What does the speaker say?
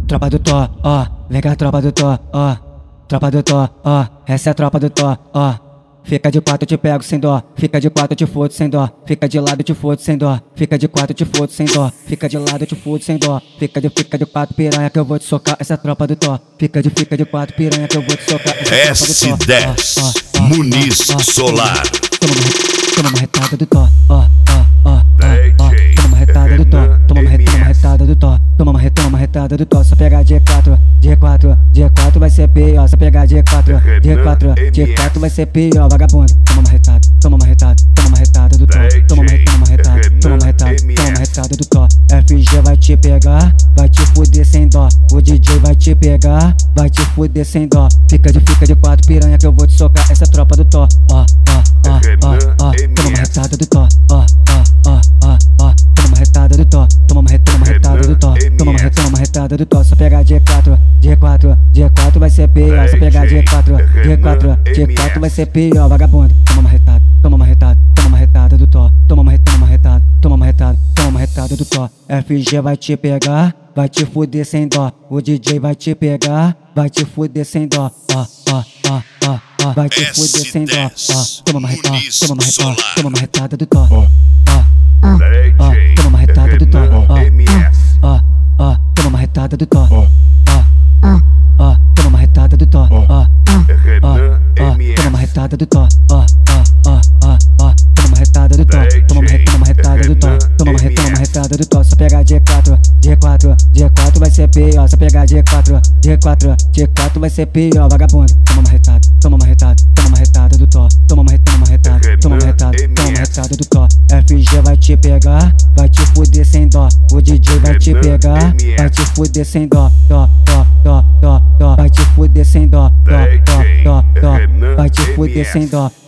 Tropa do Tó, ó, vem cá tropa do Tó, ó. Tropa do Tó, ó, essa é a tropa do Tó, ó. Fica de quatro, te pego sem dó. Fica de quatro, te fodo sem dó. Fica de lado, te fodo sem dó. Fica de quatro, te fodo sem dó. Fica de lado, te fodo sem dó. Fica de quatro, piranha que eu vou te socar. Essa é a tropa do Tó. Fica de quatro, piranha que eu vou te socar. Essa é a tropa do Tó. S10 Muniz Solar. Toma uma retada do Tó, ó. Toma uma retada do Tó. Toma uma retada do Tó. Toma uma retada do Tó. Só pegar G4 vai ser pior. Só pegar G4 vai ser pior, vagabundo. Toma uma retada do Tó. Toma uma retada do Tó. FG vai te pegar, vai te fuder sem dó. O DJ vai te pegar, vai te fuder sem dó. Fica de quatro, piranha que eu vou te socar. Essa é a tropa do Tó, ó. Toma uma retada do Tó, ó. Toma uma retada do Tó. Toma uma retada do Tó. Toma uma retada do Tó. Só pegar G4 vai ser pior. Só pegar G4 vai ser pior, vagabundo. Toma uma retada do Tó. Toma uma retada do Tó. FG vai te pegar, vai te fuder sem dó. O DJ vai te pegar, vai te fuder sem dó. Vai te fuder sem dó. Toma uma retada do Tó. Toma uma retada do Tó. Toma uma retada do Tó. Toma uma retada do Tó. Toma uma retada do Tó. Toma uma retada do Tó. Toma uma retada do Tó. Toma uma retada do Tó. Só pegar G4 vai ser pior. Só pegar G4 vai ser pior, vagabundo. Toma uma retada do Tó. Toma uma retada do Tó. FG vai te pegar, vai te fuder sem dó. O DJ vai te pegar, vai te fuder sem dó. Vai te fuder sem dó. Vai te fuder sem dó.